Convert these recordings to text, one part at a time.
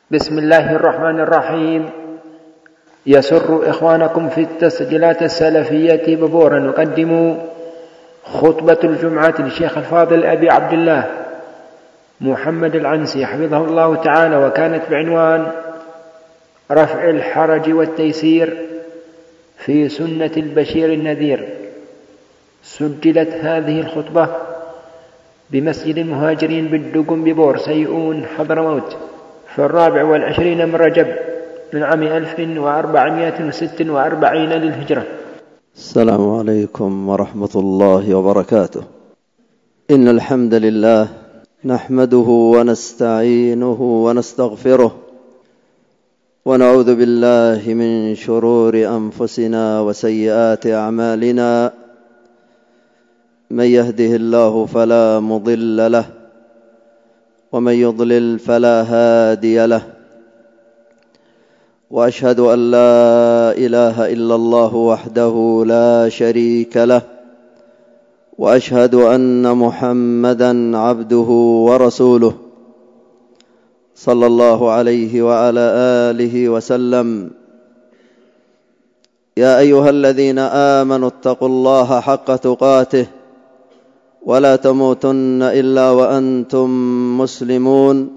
بسم الله الرحمن الرحيم. يسر إخوانكم في التسجيلات السلفية ببورا نقدم خطبة الجمعة للشيخ الفاضل أبي عبد الله محمد العنسي حفظه الله تعالى، وكانت بعنوان رفع الحرج والتيسير في سنة البشير النذير. سجلت هذه الخطبة بمسجد المهاجرين بالدقم ببور سيئون حضرموت في 24 من رجب من عام 1446 للهجرة. السلام عليكم ورحمة الله وبركاته. إن الحمد لله نحمده ونستعينه ونستغفره، ونعوذ بالله من شرور أنفسنا وسيئات أعمالنا. من يهده الله فلا مضل له، ومن يضلل فلا هادي له، وأشهد أن لا إله إلا الله وحده لا شريك له، وأشهد أن محمدًا عبده ورسوله صلى الله عليه وعلى آله وسلم. يا أيها الذين آمنوا اتقوا الله حق تقاته ولا تموتن إلا وأنتم مسلمون.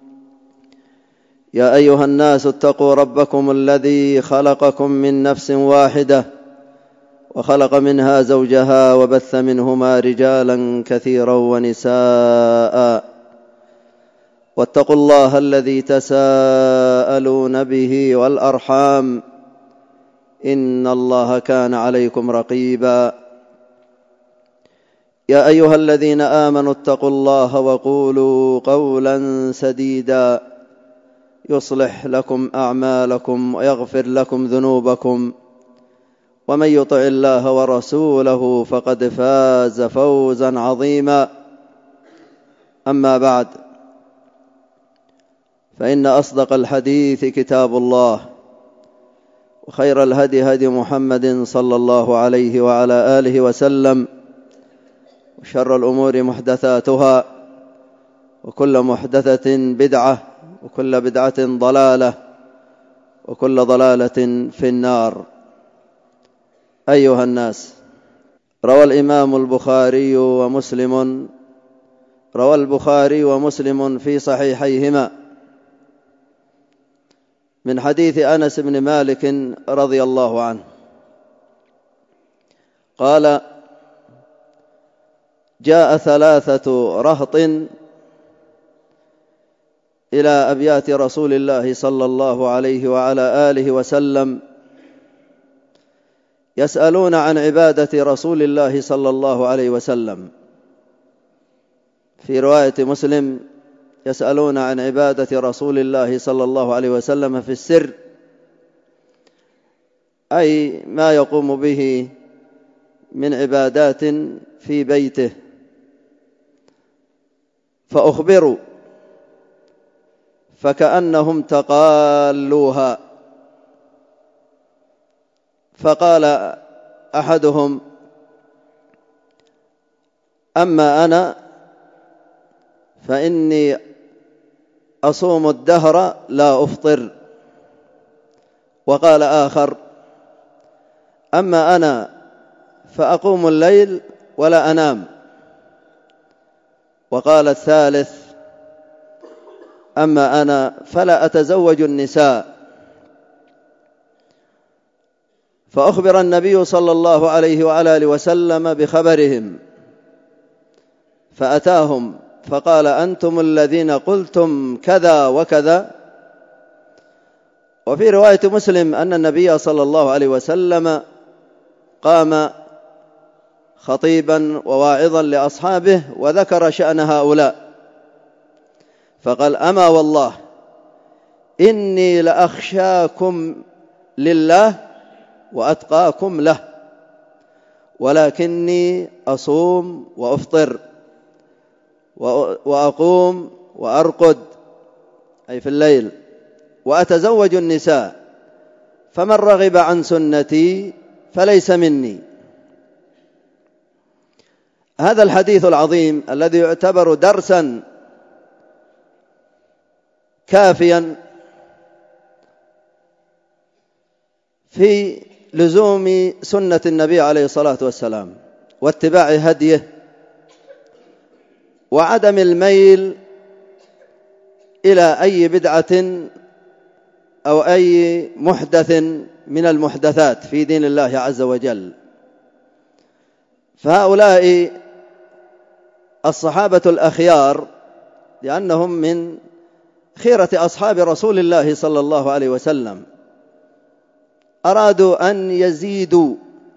يا أيها الناس اتقوا ربكم الذي خلقكم من نفس واحدة، وخلق منها زوجها، وبث منهما رجالا كثيرا ونساء. واتقوا الله الذي تساءلون به والأرحام، إن الله كان عليكم رقيبا. يا أيها الذين آمنوا اتقوا الله وقولوا قولا سديدا يصلح لكم أعمالكم ويغفر لكم ذنوبكم، ومن يطع الله ورسوله فقد فاز فوزا عظيما. أما بعد، فإن أصدق الحديث كتاب الله، وخير الهدي هدي محمد صلى الله عليه وعلى آله وسلم، وشر الأمور محدثاتها، وكل محدثة بدعة، وكل بدعة ضلالة، وكل ضلالة في النار. أيها الناس، روى البخاري ومسلم في صحيحيهما من حديث أنس بن مالك رضي الله عنه قال: جاء 3 رهط إلى أبيات رسول الله صلى الله عليه وعلى آله وسلم يسألون عن عبادة رسول الله صلى الله عليه وسلم. في رواية مسلم: يسألون عن عبادة رسول الله صلى الله عليه وسلم في السر، أي ما يقوم به من عبادات في بيته. فأخبروا فكأنهم تقالوها. فقال أحدهم: أما أنا فإني أصوم الدهر لا أفطر. وقال آخر: أما أنا فأقوم الليل ولا أنام. وقال الثالث: أما أنا فلا أتزوج النساء. فأخبر النبي صلى الله عليه وعلى آله وسلم بخبرهم، فأتاهم فقال: أنتم الذين قلتم كذا وكذا. وفي رواية مسلم أن النبي صلى الله عليه وسلم قام خطيبا وواعظا لأصحابه وذكر شأن هؤلاء، فقال: أما والله إني لأخشاكم لله وأتقاكم له، ولكني أصوم وأفطر وأقوم وأرقد، أي في الليل، وأتزوج النساء، فمن رغب عن سنتي فليس مني. هذا الحديث العظيم الذي يعتبر درسا كافيا في لزوم سنة النبي عليه الصلاة والسلام واتباع هديه وعدم الميل إلى أي بدعة أو أي محدث من المحدثات في دين الله عز وجل. فهؤلاء الصحابة الأخيار لأنهم من خيرة أصحاب رسول الله صلى الله عليه وسلم أرادوا أن يزيدوا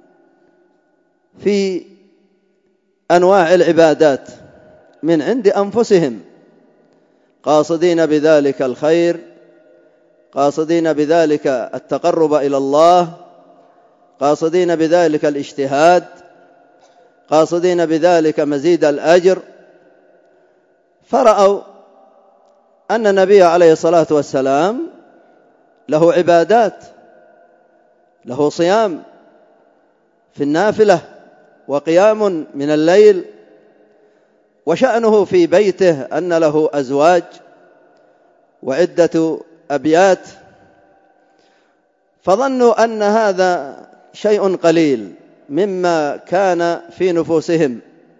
في أنواع العبادات من عند أنفسهم، قاصدين بذلك الخير، قاصدين بذلك التقرب إلى الله، قاصدين بذلك الاجتهاد، قاصدين بذلك مزيد الأجر. فرأوا أن النبي عليه الصلاة والسلام له عبادات، له صيام في النافلة وقيام من الليل، وشأنه في بيته أن له أزواج وعدة أبيات، فظنوا أن هذا شيء قليل مما كان في نفوسهم،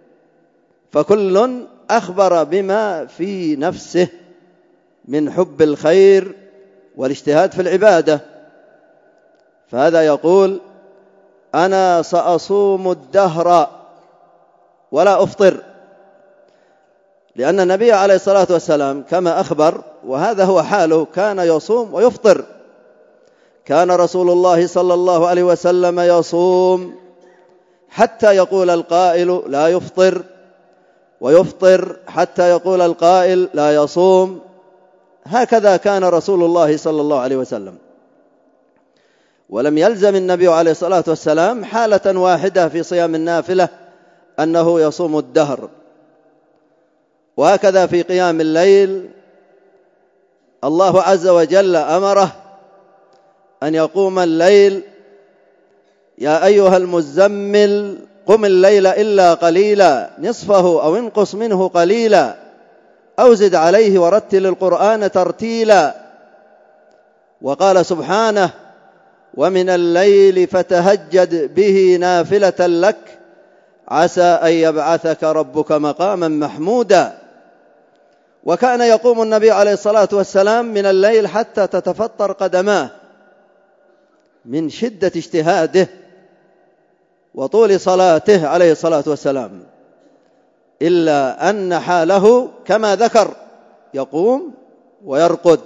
فكل أخبر بما في نفسه من حب الخير والاجتهاد في العبادة. فهذا يقول أنا سأصوم الدهر ولا أفطر، لأن النبي عليه الصلاة والسلام كما أخبر وهذا هو حاله كان يصوم ويفطر. كان رسول الله صلى الله عليه وسلم يصوم حتى يقول القائل لا يفطر، ويفطر حتى يقول القائل لا يصوم. هكذا كان رسول الله صلى الله عليه وسلم، ولم يلزم النبي عليه الصلاة والسلام حالة واحدة في صيام النافلة أنه يصوم الدهر. وهكذا في قيام الليل الله عز وجل أمره أن يقوم الليل يا أيها المزمل قم الليل إلا قليلا نصفه أو انقص منه قليلا أو زد عليه ورتل القرآن ترتيلا. وقال سبحانه ومن الليل فتهجد به نافلة لك عسى أن يبعثك ربك مقاما محمودا. وكان يقوم النبي عليه الصلاة والسلام من الليل حتى تتفطر قدماه من شدة اجتهاده وطول صلاته عليه الصلاة والسلام، إلا أن حاله كما ذكر يقوم ويرقد،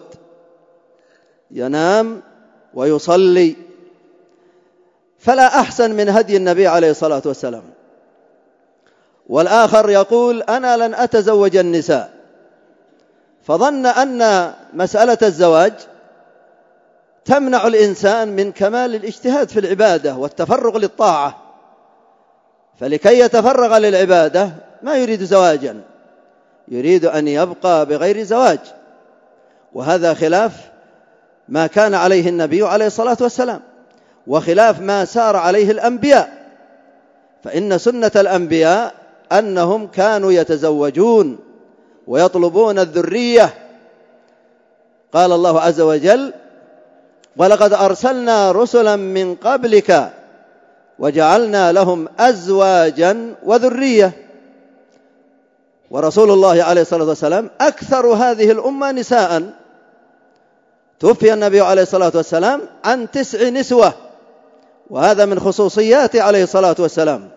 ينام ويصلي. فلا أحسن من هدي النبي عليه الصلاة والسلام. والآخر يقول أنا لن أتزوج النساء، فظن أن مسألة الزواج تمنع الإنسان من كمال الاجتهاد في العبادة والتفرغ للطاعة، فلكي يتفرغ للعبادة ما يريد زواجا، يريد أن يبقى بغير زواج. وهذا خلاف ما كان عليه النبي عليه الصلاة والسلام، وخلاف ما سار عليه الأنبياء. فإن سنة الأنبياء أنهم كانوا يتزوجون ويطلبون الذرية. قال الله عز وجل ولقد أرسلنا رسلا من قبلك وجعلنا لهم أزواجا وذرية. ورسول الله عليه الصلاة والسلام أكثر هذه الأمة نساء، توفي النبي عليه الصلاة والسلام عن 9 نسوة، وهذا من خصوصياته عليه الصلاة والسلام.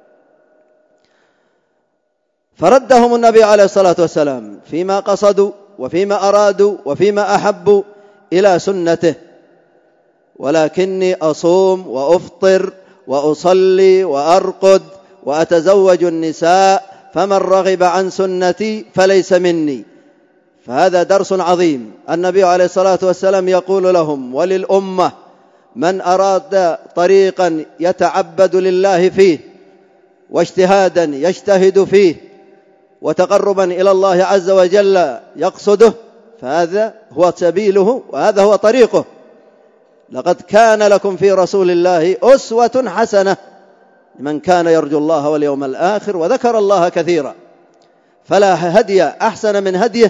فردهم النبي عليه الصلاة والسلام فيما قصدوا وفيما أرادوا وفيما أحبوا إلى سنته. ولكني أصوم وأفطر وأصلي وأرقد وأتزوج النساء فمن رغب عن سنتي فليس مني. فهذا درس عظيم. النبي عليه الصلاة والسلام يقول لهم وللأمة من أراد طريقا يتعبد لله فيه واجتهادا يجتهد فيه وتقربا إلى الله عز وجل يقصده فهذا هو سبيله وهذا هو طريقه. لقد كان لكم في رسول الله أسوة حسنة لمن كان يرجو الله واليوم الآخر وذكر الله كثيرا. فلا هدي أحسن من هديه،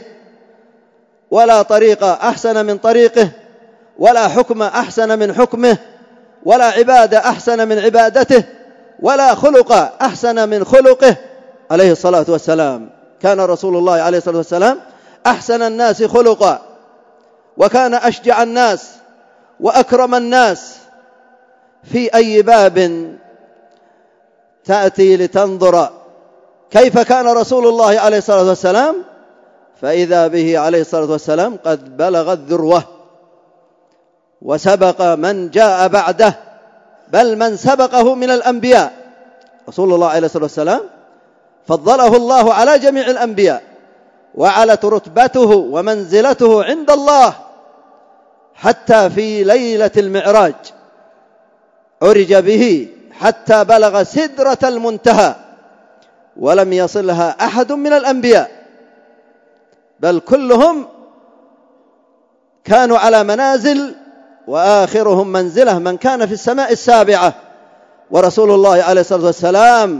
ولا طريق أحسن من طريقه، ولا حكم أحسن من حكمه، ولا عبادة أحسن من عبادته، ولا خلق أحسن من خلقه عليه الصلاة والسلام. كان رسول الله عليه الصلاة والسلام أحسن الناس خلقا، وكان أشجع الناس وأكرم الناس. في أي باب تأتي لتنظر كيف كان رسول الله عليه الصلاة والسلام، فإذا به عليه الصلاة والسلام قد بلغ الذروة وسبق من جاء بعده، بل من سبقه من الأنبياء. رسول الله عليه الصلاة والسلام فضله الله على جميع الأنبياء، وعلت رتبته ومنزلته عند الله، حتى في ليلة المعراج عرج به حتى بلغ سدرة المنتهى، ولم يصلها أحد من الأنبياء، بل كلهم كانوا على منازل، وآخرهم منزلة من كان في السماء السابعة. ورسول الله عليه الصلاة والسلام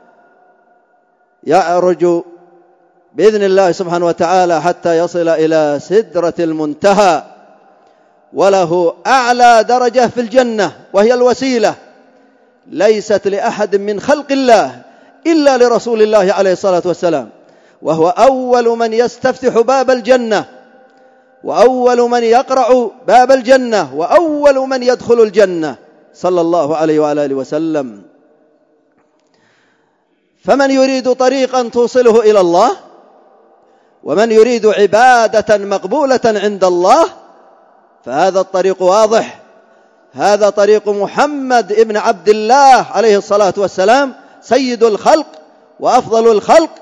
يعرج بإذن الله سبحانه وتعالى حتى يصل إلى سدرة المنتهى، وله أعلى درجة في الجنة وهي الوسيلة، ليست لأحد من خلق الله إلا لرسول الله عليه الصلاة والسلام، وهو أول من يستفتح باب الجنة، وأول من يقرع باب الجنة، وأول من يدخل الجنة صلى الله عليه وعلى آله وسلم. فمن يريد طريقا توصله إلى الله، ومن يريد عبادة مقبولة عند الله، فهذا الطريق واضح، هذا طريق محمد ابن عبد الله عليه الصلاة والسلام، سيد الخلق وأفضل الخلق.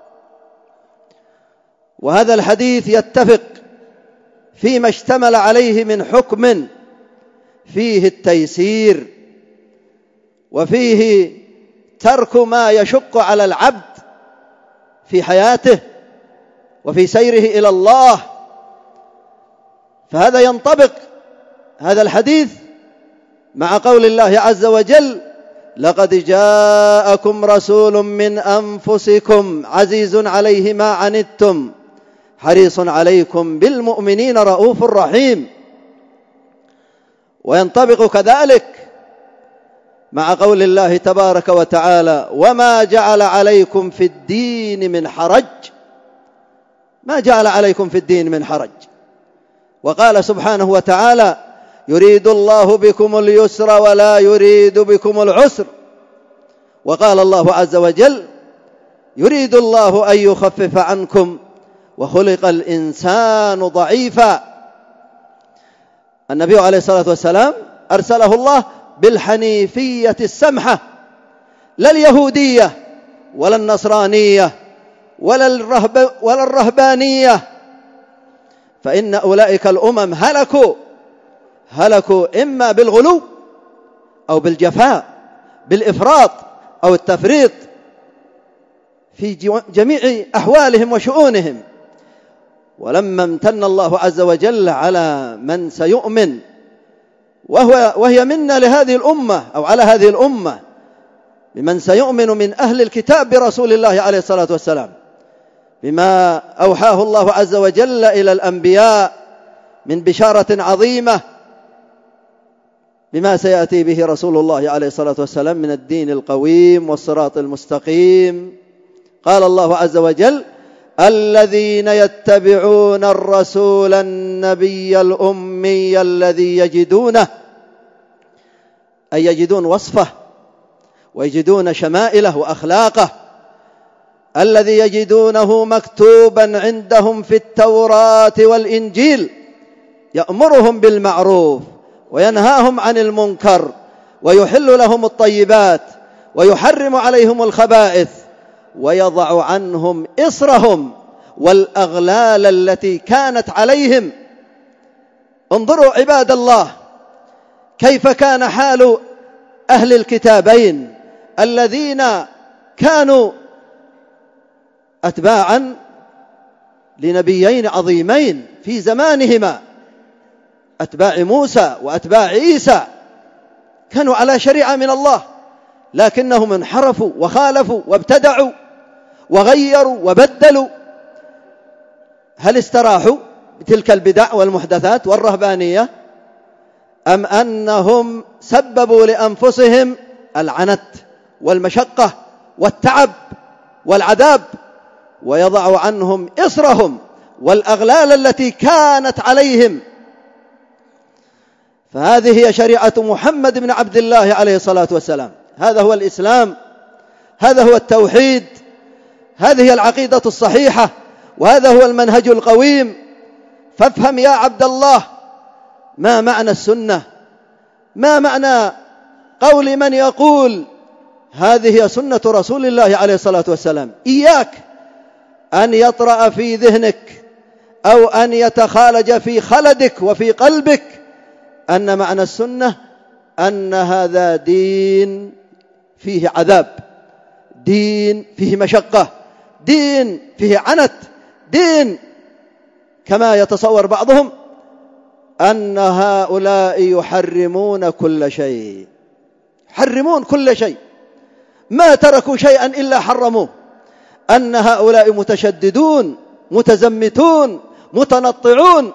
وهذا الحديث يتفق فيما اشتمل عليه من حكم فيه التيسير، وفيه ترك ما يشق على العبد في حياته وفي سيره إلى الله. فهذا ينطبق هذا الحديث مع قول الله عز وجل: لقد جاءكم رسول من أنفسكم عزيز عليه ما عنتم حريص عليكم بالمؤمنين رؤوف رحيم. وينطبق كذلك مع قول الله تبارك وتعالى: وما جعل عليكم في الدين من حرج. ما جعل عليكم في الدين من حرج. وقال سبحانه وتعالى: يريد الله بكم اليسر ولا يريد بكم العسر. وقال الله عز وجل: يريد الله أن يخفف عنكم وخلق الإنسان ضعيفا. النبي عليه الصلاة والسلام أرسله الله بالحنيفية السمحة، لا اليهودية ولا النصرانية ولا الرهبانية، فإن أولئك الأمم هلكوا إما بالغلو أو بالجفاء، بالإفراط أو التفريط في جميع أحوالهم وشؤونهم. ولما امتن الله عز وجل على من سيؤمن، وهي منا لهذه الأمة أو على هذه الأمة، بمن سيؤمن من أهل الكتاب برسول الله عليه الصلاة والسلام، بما أوحاه الله عز وجل إلى الأنبياء من بشارة عظيمة بما سيأتي به رسول الله عليه الصلاة والسلام من الدين القويم والصراط المستقيم. قال الله عز وجل: الذين يتبعون الرسول النبي الأمي الذي يجدونه، أي يجدون وصفه ويجدون شمائله وأخلاقه، الذي يجدونه مكتوبا عندهم في التوراة والإنجيل، يأمرهم بالمعروف وينهاهم عن المنكر ويحل لهم الطيبات ويحرم عليهم الخبائث ويضع عنهم إصرهم والأغلال التي كانت عليهم. انظروا عباد الله كيف كان حال أهل الكتابين الذين كانوا أتباعا لنبيين عظيمين في زمانهما، أتباع موسى وأتباع عيسى، كانوا على شريعة من الله، لكنهم انحرفوا وخالفوا وابتدعوا وغيروا وبدلوا. هل استراحوا بتلك البدع والمحدثات والرهبانية؟ أم أنهم سببوا لأنفسهم العنت والمشقة والتعب والعذاب، ويضع عنهم إصرهم والأغلال التي كانت عليهم. فهذه هي شريعة محمد بن عبد الله عليه الصلاة والسلام. هذا هو الإسلام، هذا هو التوحيد، هذه هي العقيدة الصحيحة، وهذا هو المنهج القويم. فافهم يا عبد الله ما معنى السنة، ما معنى قول من يقول هذه هي سنة رسول الله عليه الصلاة والسلام. إياك أن يطرأ في ذهنك أو أن يتخالج في خلدك وفي قلبك أن معنى السنة أن هذا دين فيه عذاب، دين فيه مشقة، دين فيه عنت، دين كما يتصور بعضهم أن هؤلاء يحرمون كل شيء، يحرمون كل شيء، ما تركوا شيئا إلا حرموه، أن هؤلاء متشددون متزمتون متنطعون.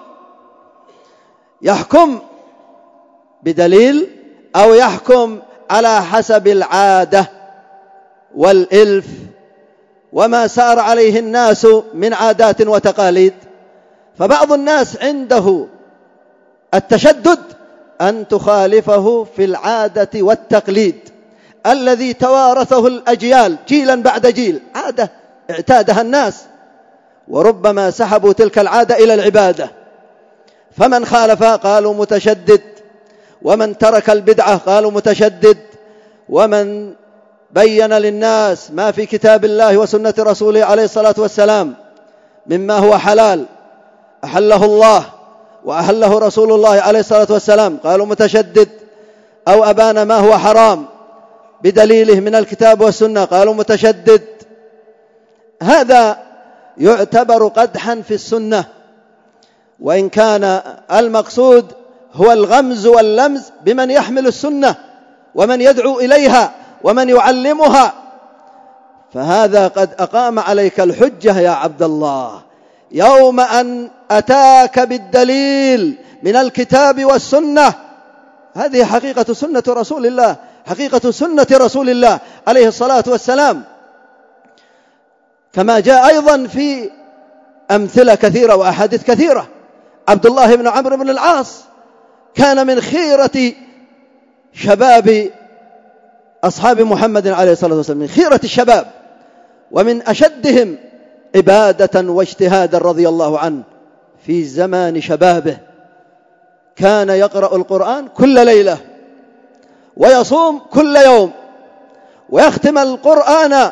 يحكم بدليل أو يحكم على حسب العادة والإلف وما سار عليه الناس من عادات وتقاليد. فبعض الناس عنده التشدد أن تخالفه في العادة والتقليد الذي توارثه الأجيال جيلا بعد جيل، عادة اعتادها الناس، وربما سحبوا تلك العادة إلى العبادة. فمن خالف قالوا متشدد، ومن ترك البدعة قالوا متشدد، ومن بين للناس ما في كتاب الله وسنة رسوله عليه الصلاة والسلام مما هو حلال أحله الله وأحله رسول الله عليه الصلاة والسلام قالوا متشدد، أو أبان ما هو حرام بدليله من الكتاب والسنة قالوا متشدد. هذا يعتبر قدحا في السنة، وإن كان المقصود هو الغمز واللمز بمن يحمل السنة ومن يدعو إليها ومن يعلمها. فهذا قد أقام عليك الحجة يا عبد الله يوم أن أتاك بالدليل من الكتاب والسنة. هذه حقيقة سنة رسول الله، حقيقة سنة رسول الله عليه الصلاة والسلام، كما جاء أيضا في أمثلة كثيرة وأحاديث كثيرة. عبد الله بن عمرو بن العاص كان من خيرة شباب أصحاب محمد عليه الصلاة والسلام، من خيرة الشباب ومن أشدهم عبادة واجتهادا رضي الله عنه في زمان شبابه. كان يقرأ القرآن كل ليلة ويصوم كل يوم ويختم القرآن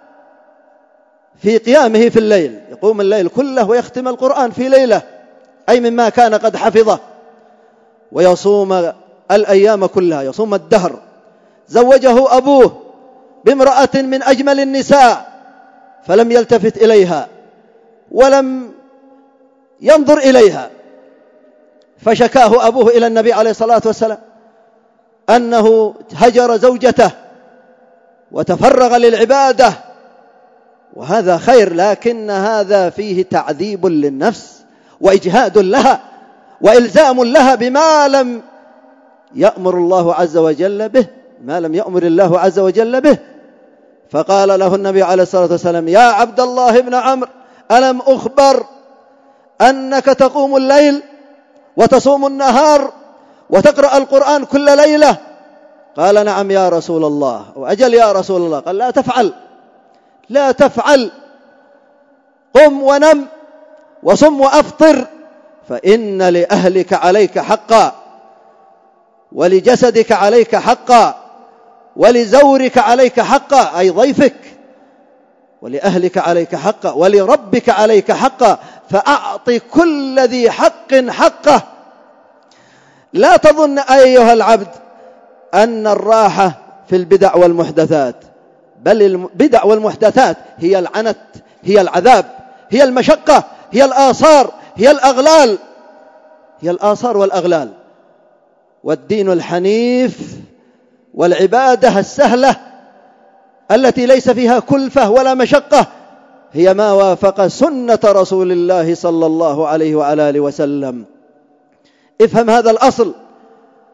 في قيامه في الليل، يقوم الليل كله ويختم القرآن في ليلة أي مما كان قد حفظه، ويصوم الأيام كلها، يصوم الدهر. زوجه أبوه بامرأة من أجمل النساء فلم يلتفت إليها ولم ينظر إليها، فشكاه أبوه إلى النبي عليه الصلاة والسلام أنه هجر زوجته وتفرغ للعبادة، وهذا خير، لكن هذا فيه تعذيب للنفس وإجهاد لها وإلزام لها بما لم يأمر الله عز وجل به، ما لم يأمر الله عز وجل به. فقال له النبي عليه الصلاة والسلام: يا عبد الله بن عمرو، ألم أخبر أنك تقوم الليل وتصوم النهار وتقرأ القرآن كل ليلة؟ قال: نعم يا رسول الله، وأجل يا رسول الله. قال: لا تفعل، لا تفعل، قم ونم وصم وأفطر، فإن لأهلك عليك حقا، ولجسدك عليك حقا، ولزورك عليك حقا أي ضيفك، ولأهلك عليك حقا، ولربك عليك حقا، فأعط كل ذي حق حقه. لا تظن أيها العبد أن الراحة في البدع والمحدثات، بل البدع والمحدثات هي العنت، هي العذاب، هي المشقة، هي الآثار، هي الأغلال، هي الآثار والأغلال. والدين الحنيف والعبادة السهلة التي ليس فيها كلفة ولا مشقة هي ما وافق سنة رسول الله صلى الله عليه وعلى آله وسلم. افهم هذا الأصل،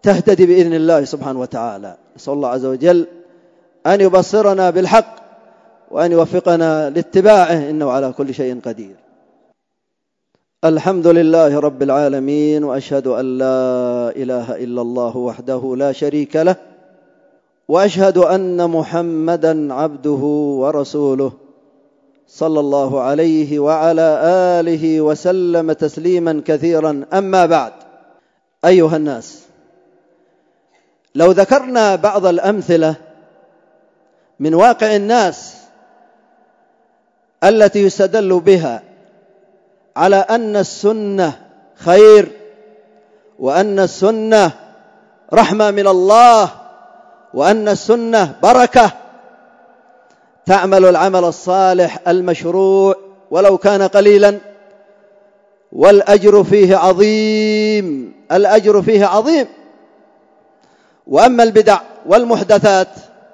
تهتدي بإذن الله سبحانه وتعالى. نسأل الله عز وجل أن يبصرنا بالحق وأن يوفقنا لاتباعه، إنه على كل شيء قدير. الحمد لله رب العالمين، وأشهد أن لا إله إلا الله وحده لا شريك له، وأشهد أن محمدًا عبده ورسوله صلى الله عليه وعلى آله وسلم تسليمًا كثيرًا. أما بعد، أيها الناس، لو ذكرنا بعض الأمثلة من واقع الناس التي يستدل بها على أن السنة خير، وأن السنة رحمة من الله، وأن السنة بركة، تعمل العمل الصالح المشروع ولو كان قليلا، والأجر فيه عظيم، الأجر فيه عظيم. وأما البدع والمحدثات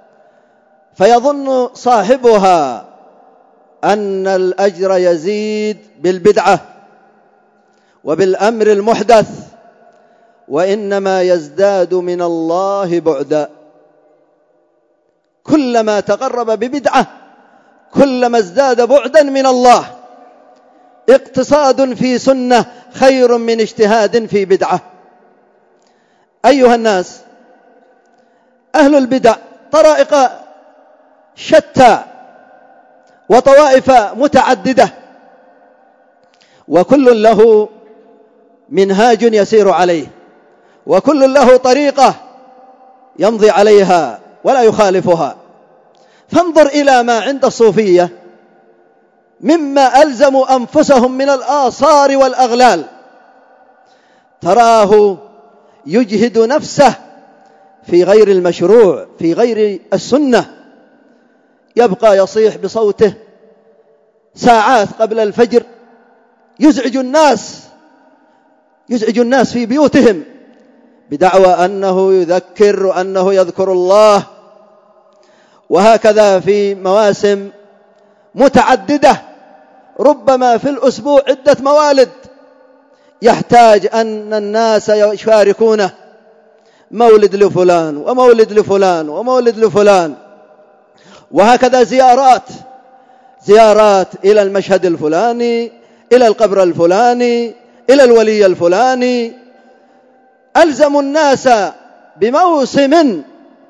فيظن صاحبها أن الأجر يزيد بالبدعة وبالأمر المحدث، وإنما يزداد من الله بعدا. كلما تقرب ببدعة كلما ازداد بعدا من الله. اقتصاد في سنة خير من اجتهاد في بدعة. أيها الناس، أهل البدع طرائق شتى وطوائف متعددة، وكل له منهاج يسير عليه، وكل له طريقة يمضي عليها ولا يخالفها. فانظر إلى ما عند الصوفية مما ألزموا أنفسهم من الآثار والأغلال. تراه يجهد نفسه في غير المشروع، في غير السنة، يبقى يصيح بصوته ساعات قبل الفجر، يزعج الناس في بيوتهم بدعوى أنه يذكر وأنه يذكر الله. وهكذا في مواسم متعددة، ربما في الأسبوع عدة موالد يحتاج أن الناس يشاركونه، مولد لفلان ومولد لفلان ومولد لفلان. وهكذا زيارات إلى المشهد الفلاني، إلى القبر الفلاني، إلى الولي الفلاني. ألزموا الناس بموسم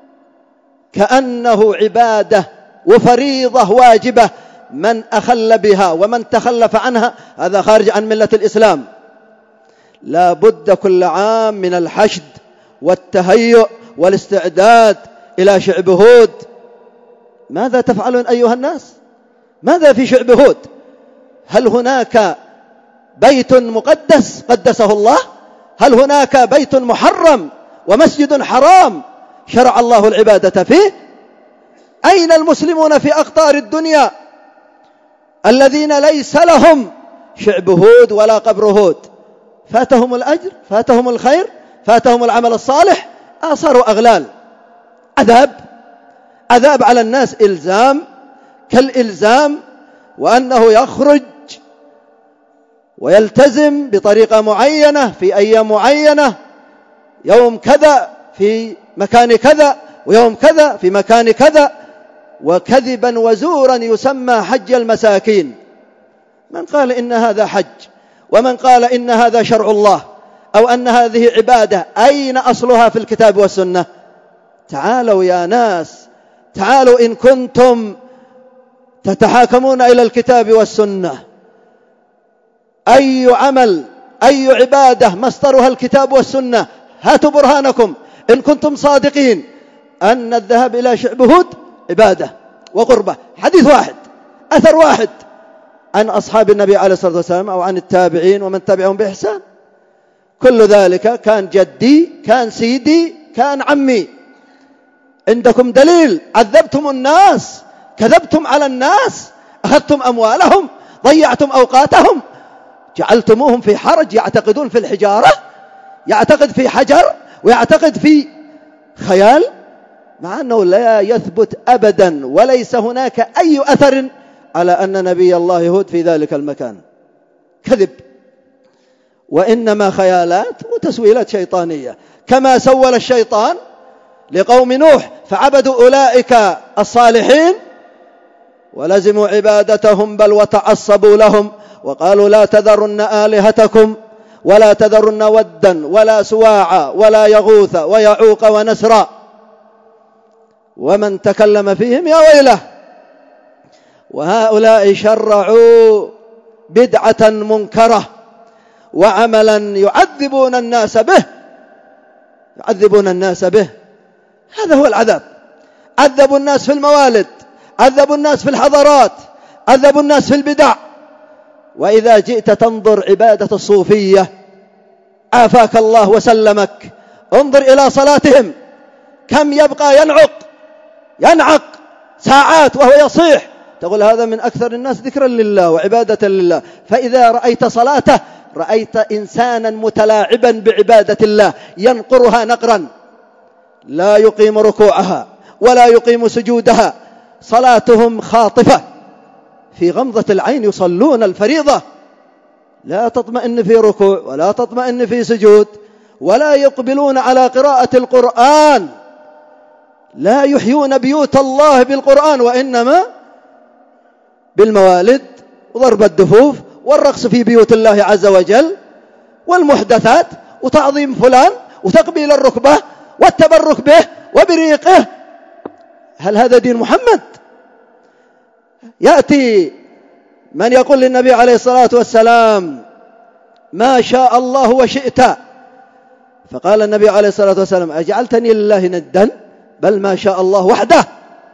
كأنه عبادة وفريضة واجبة، من أخل بها ومن تخلف عنها هذا خارج عن ملة الإسلام. لا بد كل عام من الحشد والتهيؤ والاستعداد إلى شعب هود. ماذا تفعلون أيها الناس؟ ماذا في شعب هود؟ هل هناك بيت مقدس قدسه الله؟ هل هناك بيت محرم ومسجد حرام شرع الله العبادة فيه؟ أين المسلمون في أقطار الدنيا الذين ليس لهم شعب هود ولا قبر هود؟ فاتهم الأجر، فاتهم الخير، فاتهم العمل الصالح، آثار أغلال. عذاب على الناس، إلزام كالإلزام، وأنه يخرج ويلتزم بطريقة معينة في أيام معينة، يوم كذا في مكان كذا، ويوم كذا في مكان كذا، وكذبا وزورا يسمى حج المساكين. من قال إن هذا حج، ومن قال إن هذا شرع الله، أو أن هذه عبادة، أين أصلها في الكتاب والسنة؟ تعالوا يا ناس، تعالوا إن كنتم تتحاكمون إلى الكتاب والسنة. أي عمل، أي عبادة مصدرها الكتاب والسنة؟ هاتوا برهانكم إن كنتم صادقين أن الذهاب إلى شعب هود عبادة وقربة. حديث واحد، أثر واحد عن أصحاب النبي عليه الصلاة والسلام أو عن التابعين ومن تبعهم بإحسان. كل ذلك كان جدي، كان سيدي، كان عمي. عندكم دليل؟ عذبتم الناس، كذبتم على الناس، أخذتم أموالهم، ضيعتم أوقاتهم، جعلتموهم في حرج، يعتقدون في الحجارة، يعتقد في حجر، ويعتقد في خيال، مع أنه لا يثبت أبدا، وليس هناك أي أثر على أن نبي الله هود في ذلك المكان. كذب. وإنما خيالات وتسويلات شيطانية، كما سول الشيطان لقوم نوح فعبدوا أولئك الصالحين ولزموا عبادتهم بل وتعصبوا لهم وقالوا لا تذرن آلهتكم ولا تذرن ودا ولا سواعا ولا يغوث ويعوق ونسرا ومن تكلم فيهم يا ويله. وهؤلاء شرعوا بدعة منكرة وعملا يعذبون الناس به. هذا هو العذاب. عذبوا الناس في الموالد، عذبوا الناس في الحضارات، عذبوا الناس في البدع. وإذا جئت تنظر عبادة الصوفية عافاك الله وسلمك، انظر إلى صلاتهم، كم يبقى ينعق ساعات وهو يصيح، تقول هذا من أكثر الناس ذكرا لله وعبادة لله. فإذا رأيت صلاته رأيت إنسانا متلاعبا بعبادة الله ينقرها نقرا، لا يقيم ركوعها ولا يقيم سجودها، صلاتهم خاطفة، في غمضة العين يصلون الفريضة، لا تطمئن في ركوع ولا تطمئن في سجود، ولا يقبلون على قراءة القرآن، لا يحيون بيوت الله بالقرآن، وإنما بالموالد وضرب الدفوف والرقص في بيوت الله عز وجل والمحدثات وتعظيم فلان وتقبيل الركبة والتبرك به وبريقه. هل هذا دين محمد؟ يأتي من يقول للنبي عليه الصلاة والسلام ما شاء الله وشئت، فقال النبي عليه الصلاة والسلام أجعلتني لله ندا؟ بل ما شاء الله وحده.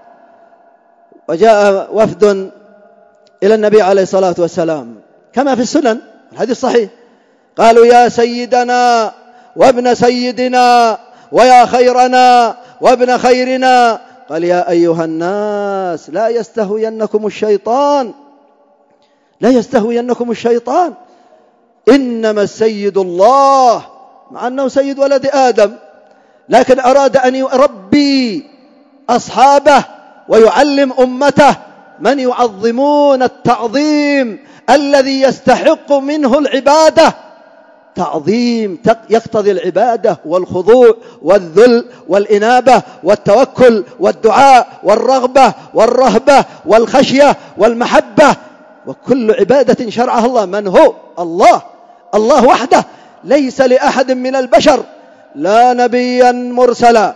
وجاء وفد إلى النبي عليه الصلاة والسلام كما في السنن الحديث صحيح، قالوا يا سيدنا وابن سيدنا ويا خيرنا وابن خيرنا، قال يا أيها الناس لا يستهوينكم الشيطان، إنما السيد الله، مع أنه سيد ولد آدم، لكن أراد أن يربي أصحابه ويعلم أمته من يعظمون التعظيم الذي يستحق منه العبادة، تعظيم يقتضي العبادة والخضوع والذل والإنابة والتوكل والدعاء والرغبة والرهبة والخشية والمحبة، وكل عبادة شرعها الله. من هو الله وحده، ليس لأحد من البشر لا نبيا مرسلا،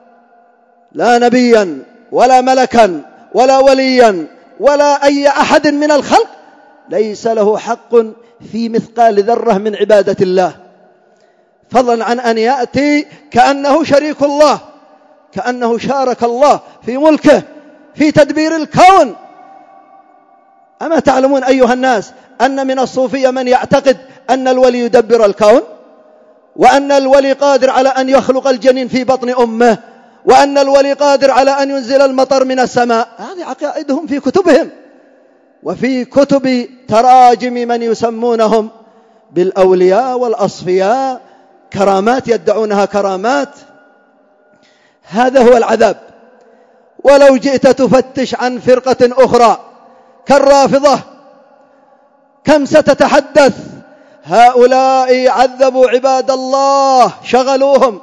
لا نبيا ولا ملكا ولا وليا ولا أي أحد من الخلق ليس له حق في مثقال ذرة من عبادة الله، فضلا عن أن يأتي كأنه شريك الله، كأنه شارك الله في ملكه في تدبير الكون. أما تعلمون أيها الناس أن من الصوفية من يعتقد أن الولي يدبر الكون، وأن الولي قادر على أن يخلق الجنين في بطن أمه، وأن الولي قادر على أن ينزل المطر من السماء. هذه عقائدهم في كتبهم وفي كتب تراجم من يسمونهم بالأولياء والأصفياء، كرامات يدعونها كرامات. هذا هو العذاب. ولو جئت تفتش عن فرقة أخرى كالرافضة كم ستتحدث، هؤلاء عذبوا عباد الله شغلوهم.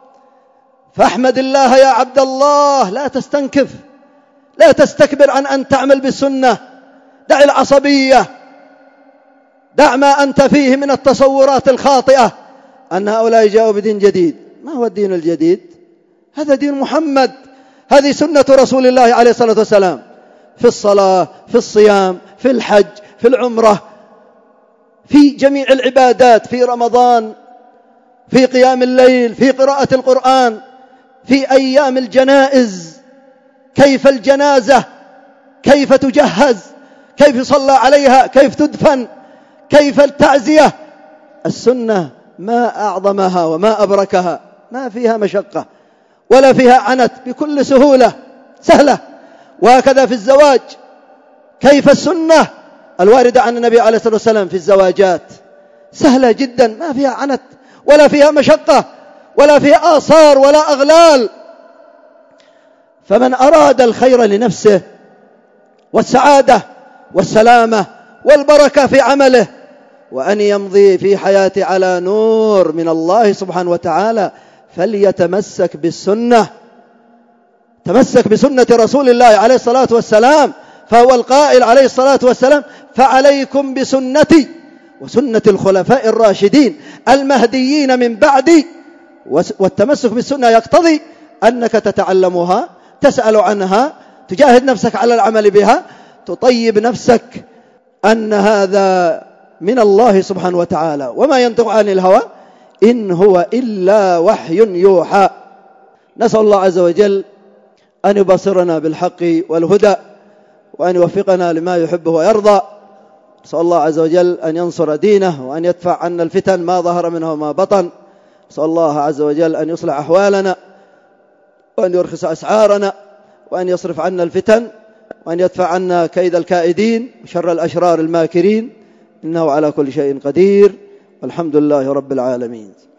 فاحمد الله يا عبد الله، لا تستنكف، لا تستكبر عن أن تعمل بالسنة، دع العصبية، دع ما أنت فيه من التصورات الخاطئة أن هؤلاء جاءوا بدين جديد. ما هو الدين الجديد؟ هذا دين محمد، هذه سنة رسول الله عليه الصلاة والسلام، في الصلاة، في الصيام، في الحج، في العمرة، في جميع العبادات، في رمضان، في قيام الليل، في قراءة القرآن، في أيام الجنائز، كيف الجنازة، كيف تجهز، كيف يصلى عليها، كيف تدفن، كيف التعزية. السنة ما أعظمها وما أبركها، ما فيها مشقة ولا فيها عنت، بكل سهلة. وهكذا في الزواج، كيف السنة الواردة عن النبي عليه الصلاة والسلام في الزواجات سهلة جدا، ما فيها عنت ولا فيها مشقة ولا فيها آثار ولا أغلال. فمن أراد الخير لنفسه والسعادة والسلامة والبركة في عمله وأن يمضي في حياته على نور من الله سبحانه وتعالى فليتمسك بالسنة، تمسك بسنة رسول الله عليه الصلاة والسلام، فهو القائل عليه الصلاة والسلام: فعليكم بسنتي وسنة الخلفاء الراشدين المهديين من بعدي. والتمسك بالسنة يقتضي أنك تتعلمها، تسأل عنها، تجاهد نفسك على العمل بها، تطيب نفسك أن هذا من الله سبحانه وتعالى، وما ينطق عن الهوى إن هو إلا وحي يوحى. نسأل الله عز وجل أن يبصرنا بالحق والهدى، وأن يوفقنا لما يحبه ويرضى. نسأل الله عز وجل أن ينصر دينه، وأن يدفع عنا الفتن ما ظهر منها وما بطن. نسأل الله عز وجل أن يصلح أحوالنا، وأن يرخص أسعارنا، وأن يصرف عنا الفتن، وأن يدفع عنا كيد الكائدين وشر الأشرار الماكرين، إنه على كل شيء قدير، والحمد لله رب العالمين.